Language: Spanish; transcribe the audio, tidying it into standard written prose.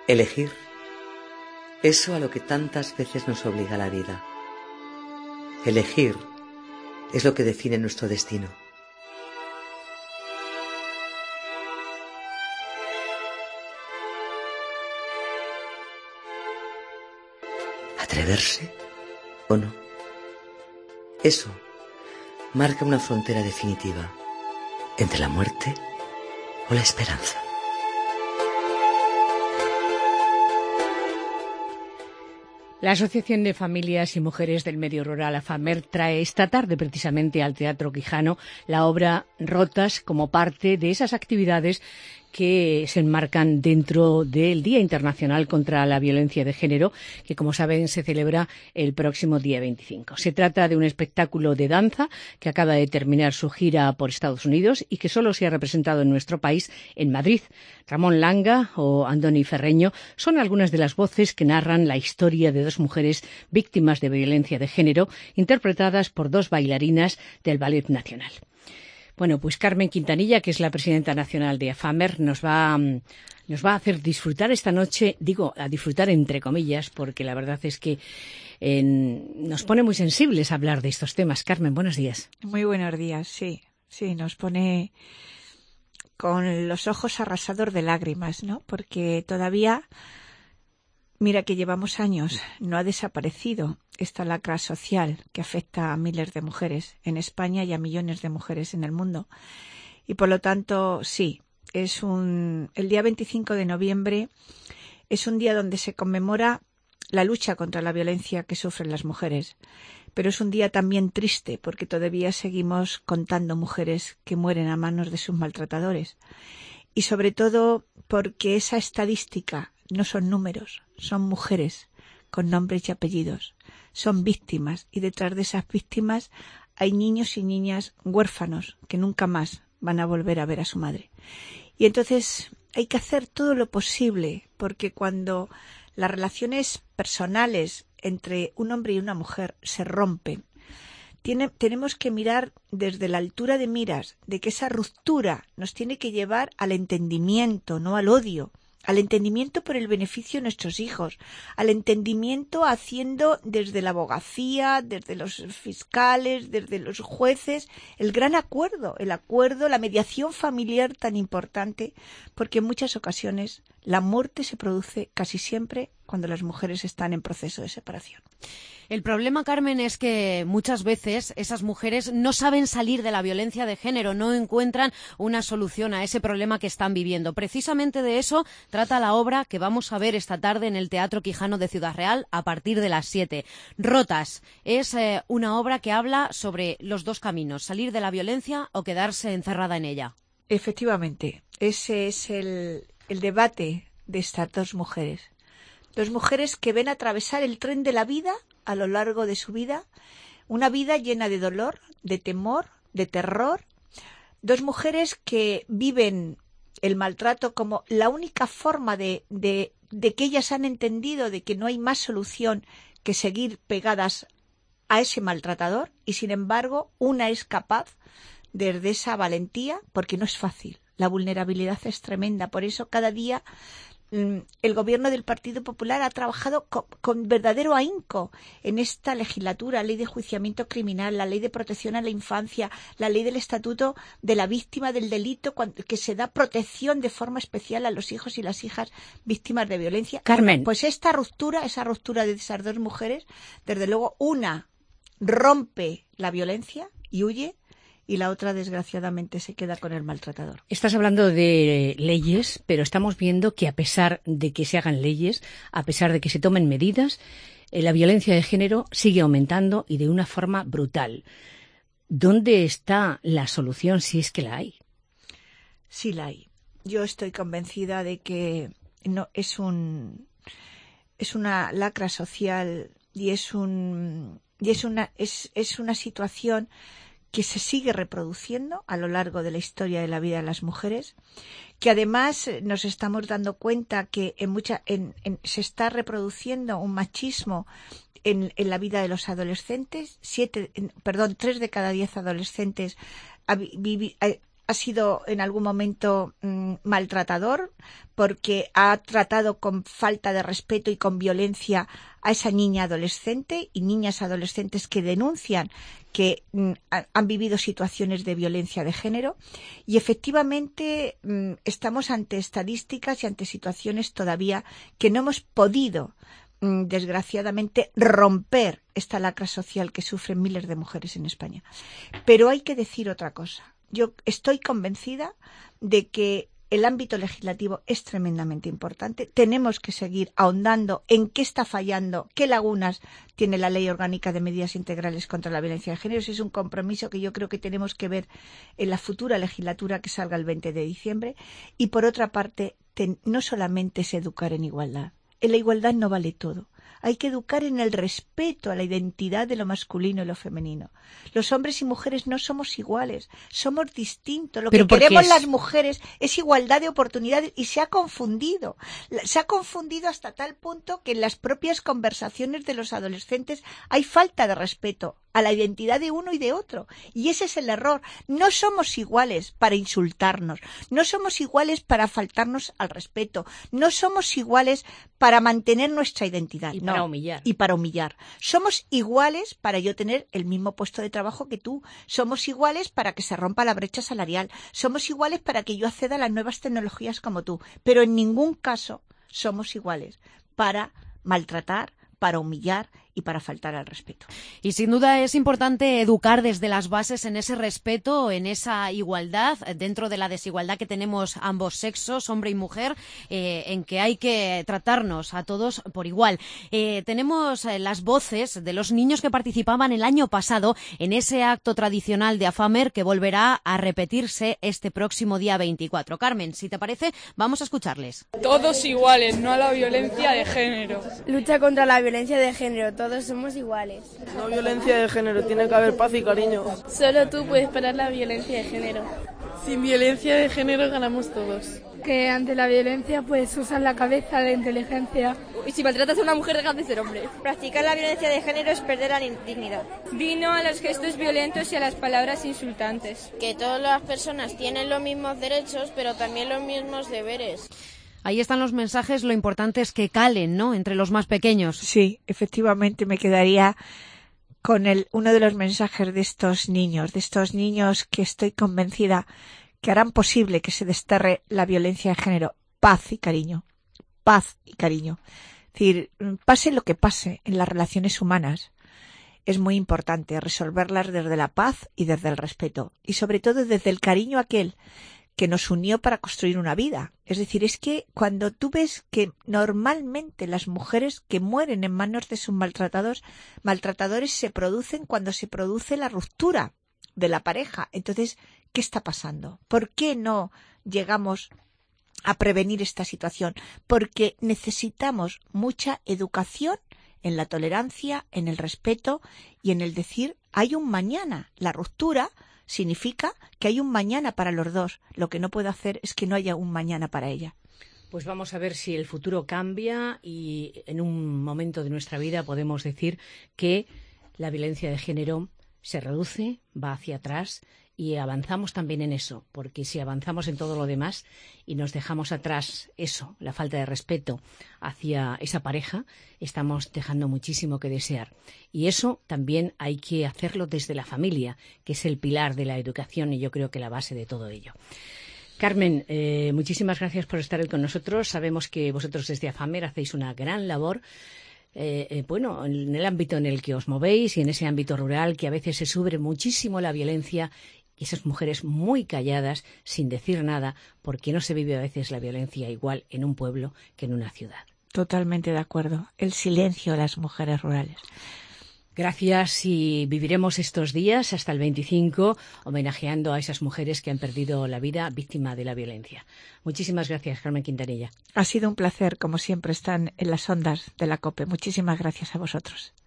Elegir, eso a lo que tantas veces nos obliga la vida. Elegir es lo que define nuestro destino. ¿Atreverse o no? Eso marca una frontera definitiva entre la muerte o la esperanza. La Asociación de Familias y Mujeres del Medio Rural, AFAMER, trae esta tarde precisamente al Teatro Quijano la obra Rotas como parte de esas actividades que se enmarcan dentro del Día Internacional contra la Violencia de Género, que, como saben, se celebra el próximo día 25. Se trata de un espectáculo de danza que acaba de terminar su gira por Estados Unidos y que solo se ha representado en nuestro país, en Madrid. Ramón Langa o Andoni Ferreño son algunas de las voces que narran la historia de dos mujeres víctimas de violencia de género, interpretadas por dos bailarinas del Ballet Nacional. Bueno, pues Carmen Quintanilla, que es la presidenta nacional de AFAMER, nos va a hacer disfrutar esta noche, digo, a disfrutar entre comillas, porque la verdad es que nos pone muy sensibles hablar de estos temas. Carmen, buenos días. Muy buenos días, sí, nos pone con los ojos arrasados de lágrimas, ¿no? Porque todavía, mira que llevamos años, no ha desaparecido esta lacra social que afecta a miles de mujeres en España y a millones de mujeres en el mundo. Y por lo tanto, sí, el día 25 de noviembre es un día donde se conmemora la lucha contra la violencia que sufren las mujeres. Pero es un día también triste porque todavía seguimos contando mujeres que mueren a manos de sus maltratadores. Y sobre todo porque esa estadística no son números, son mujeres con nombres y apellidos. Son víctimas y detrás de esas víctimas hay niños y niñas huérfanos que nunca más van a volver a ver a su madre. Y entonces hay que hacer todo lo posible porque cuando las relaciones personales entre un hombre y una mujer se rompen, tenemos que mirar desde la altura de miras de que esa ruptura nos tiene que llevar al entendimiento, no al odio. Al entendimiento por el beneficio de nuestros hijos, al entendimiento haciendo desde la abogacía, desde los fiscales, desde los jueces, el gran acuerdo, la mediación familiar tan importante, porque en muchas ocasiones la muerte se produce casi siempre cuando las mujeres están en proceso de separación. El problema, Carmen, es que muchas veces esas mujeres no saben salir de la violencia de género, no encuentran una solución a ese problema que están viviendo. Precisamente de eso trata la obra que vamos a ver esta tarde en el Teatro Quijano de Ciudad Real a partir de las 7. Rotas es una obra que habla sobre los dos caminos, salir de la violencia o quedarse encerrada en ella. Efectivamente, ese es el debate de estas dos mujeres. Dos mujeres que ven atravesar el tren de la vida a lo largo de su vida, una vida llena de dolor, de temor, de terror. Dos mujeres que viven el maltrato como la única forma de que ellas han entendido de que no hay más solución que seguir pegadas a ese maltratador y, sin embargo, una es capaz desde esa valentía, porque no es fácil. La vulnerabilidad es tremenda. Por eso cada día el gobierno del Partido Popular ha trabajado con verdadero ahínco en esta legislatura, ley de enjuiciamiento criminal, la ley de protección a la infancia, la ley del estatuto de la víctima del delito, que se da protección de forma especial a los hijos y las hijas víctimas de violencia. Carmen. Pues esa ruptura de esas dos mujeres, desde luego una rompe la violencia y huye, y la otra, desgraciadamente, se queda con el maltratador. Estás hablando de leyes, pero estamos viendo que a pesar de que se hagan leyes, a pesar de que se tomen medidas, la violencia de género sigue aumentando y de una forma brutal. ¿Dónde está la solución si es que la hay? Sí la hay. Yo estoy convencida de que no es una lacra social y es una situación que se sigue reproduciendo a lo largo de la historia de la vida de las mujeres, que además nos estamos dando cuenta que se está reproduciendo un machismo en la vida de los adolescentes. 3 de cada 10 adolescentes ha sido en algún momento maltratador, porque ha tratado con falta de respeto y con violencia a esa niña adolescente y niñas adolescentes que denuncian que han vivido situaciones de violencia de género, y efectivamente estamos ante estadísticas y ante situaciones todavía que no hemos podido desgraciadamente romper esta lacra social que sufren miles de mujeres en España. Pero hay que decir otra cosa. Yo estoy convencida de que el ámbito legislativo es tremendamente importante. Tenemos que seguir ahondando en qué está fallando, qué lagunas tiene la Ley Orgánica de Medidas Integrales contra la Violencia de Género. Ese es un compromiso que yo creo que tenemos que ver en la futura legislatura que salga el 20 de diciembre. Y por otra parte, no solamente es educar en igualdad. En la igualdad no vale todo. Hay que educar en el respeto a la identidad de lo masculino y lo femenino. Los hombres y mujeres no somos iguales, somos distintos. Lo que queremos las mujeres es igualdad de oportunidades, y se ha confundido. Se ha confundido hasta tal punto que en las propias conversaciones de los adolescentes hay falta de respeto a la identidad de uno y de otro. Y ese es el error. No somos iguales para insultarnos, no somos iguales para faltarnos al respeto, no somos iguales para mantener nuestra identidad. Y para humillar. Y para humillar. Somos iguales para yo tener el mismo puesto de trabajo que tú. Somos iguales para que se rompa la brecha salarial. Somos iguales para que yo acceda a las nuevas tecnologías como tú. Pero en ningún caso somos iguales para maltratar, para humillar y para faltar al respeto. Y sin duda es importante educar desde las bases en ese respeto, en esa igualdad, dentro de la desigualdad que tenemos ambos sexos, hombre y mujer, en que hay que tratarnos a todos por igual. Tenemos las voces de los niños que participaban el año pasado en ese acto tradicional de AFAMER que volverá a repetirse este próximo día 24. Carmen, si te parece, vamos a escucharles. Todos iguales, no a la violencia de género. Lucha contra la violencia de género, todos somos iguales. No violencia de género, tiene que haber paz y cariño. Solo tú puedes parar la violencia de género. Sin violencia de género ganamos todos. Que ante la violencia pues usas la cabeza, la inteligencia. Y si maltratas a una mujer, dejas de ser hombre. Practicar la violencia de género es perder la dignidad. Vino a los gestos violentos y a las palabras insultantes. Que todas las personas tienen los mismos derechos, pero también los mismos deberes. Ahí están los mensajes, lo importante es que calen, ¿no?, entre los más pequeños. Sí, efectivamente me quedaría con uno de los mensajes de estos niños que estoy convencida que harán posible que se desterre la violencia de género. Paz y cariño. Paz y cariño. Es decir, pase lo que pase en las relaciones humanas, es muy importante resolverlas desde la paz y desde el respeto. Y sobre todo desde el cariño aquel que nos unió para construir una vida. Es decir, es que cuando tú ves que normalmente las mujeres que mueren en manos de sus maltratadores se producen cuando se produce la ruptura de la pareja. Entonces, ¿qué está pasando? ¿Por qué no llegamos a prevenir esta situación? Porque necesitamos mucha educación en la tolerancia, en el respeto y en el decir, hay un mañana. La ruptura significa que hay un mañana para los dos. Lo que no puedo hacer es que no haya un mañana para ella. Pues vamos a ver si el futuro cambia y en un momento de nuestra vida podemos decir que la violencia de género se reduce, va hacia atrás y avanzamos también en eso, porque si avanzamos en todo lo demás y nos dejamos atrás eso, la falta de respeto hacia esa pareja, estamos dejando muchísimo que desear. Y eso también hay que hacerlo desde la familia, que es el pilar de la educación y yo creo que la base de todo ello. Carmen, muchísimas gracias por estar hoy con nosotros. Sabemos que vosotros desde AFAMER hacéis una gran labor. En el ámbito en el que os movéis y en ese ámbito rural que a veces se sube muchísimo la violencia y esas mujeres muy calladas sin decir nada porque no se vive a veces la violencia igual en un pueblo que en una ciudad. Totalmente de acuerdo. El silencio de las mujeres rurales. Gracias y viviremos estos días hasta el 25 homenajeando a esas mujeres que han perdido la vida víctima de la violencia. Muchísimas gracias, Carmen Quintanilla. Ha sido un placer, como siempre, están en las ondas de la COPE. Muchísimas gracias a vosotros.